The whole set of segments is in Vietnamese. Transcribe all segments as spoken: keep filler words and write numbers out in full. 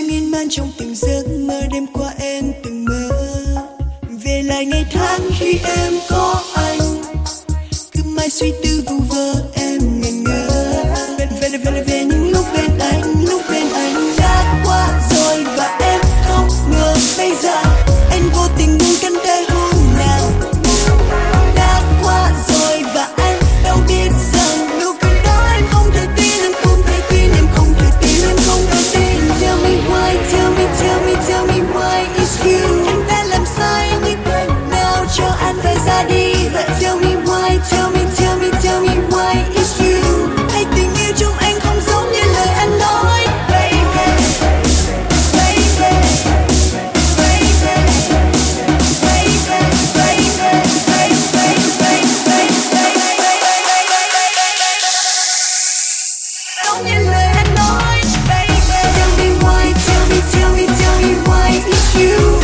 miên man trong từng giấc mơ đêm qua em từng mơ về lại ngày tháng khi em có anh, cứ mãi suy tư vu vơ em ngẩn ngơ về về về về những lúc bên anh, lúc bên anh đã qua rồi và em không ngờ bây giờ anh vô tình buông cánh tay hôm nào đã qua rồi và anh đâu biết rằng nụ cười đó em không thể tin, em không thể tin, em không thể tin, em không thể tin. Tell me why, tell me, tell me, tell me why it's you. Anh đã làm sai như thế nào cho anh phải ra đi? But tell me why, tell me, tell me, tell me why it's you. Hay tình yêu trong anh không giống như lời anh nói, baby, baby, baby, giống như lời anh nói, baby. Tell me why, tell me, tell me, tell me why it's you.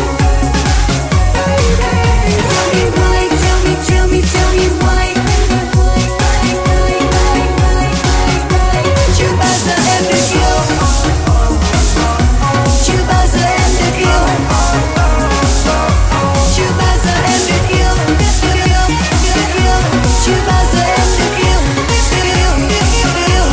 Tell me why, tell me, tell me, tell me why. Chưa bao giờ em được yêu, chưa bao giờ em được yêu, chưa bao giờ em được yêu, được yêu, được yêu, chưa bao giờ em được yêu, được yêu, được yêu.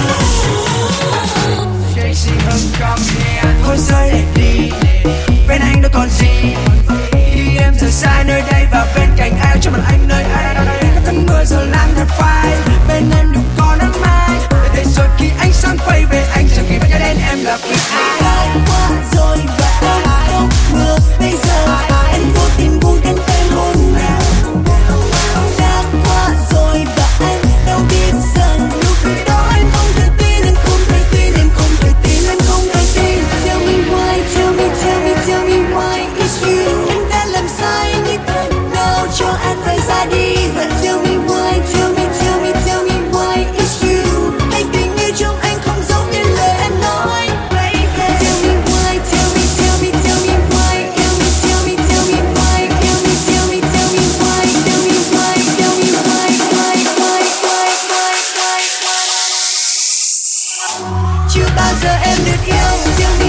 Sexy hơn con nghe thôi rơi để đi, bên anh đâu còn gì khi em rời xa nơi đây và bên cạnh em cho mặt anh nơi ai đây có cơn mưa rồi làm thật phai bên em đừng có nắng mai để thế rồi khi ánh sáng quay về anh chẳng khi bao giờ đến em là vì ai Đã qua rồi và em không ngờ bây giờ anh vô tình buông cánh tay hôm nào đã qua rồi và anh đâu biết rằng nụ cười đó em không thể tin, em không thể tin, em không thể tin, em không thể tin. Tell me why, tell me, tell me, tell me why it's you. Anh đã làm sai như thế nào cho anh phải ra đi? But tell me why, tell me, tell me, tell me why it's you. Hay tình yêu trong anh không giống như lời anh nói, baby. Tell me why, tell me, tell me, tell me why. Tell me, tell me, tell me why. Tell me, tell me, tell me why. Tell me why, tell me why, why, why, why, why, why, why. Chưa bao giờ em được yêu. Tell me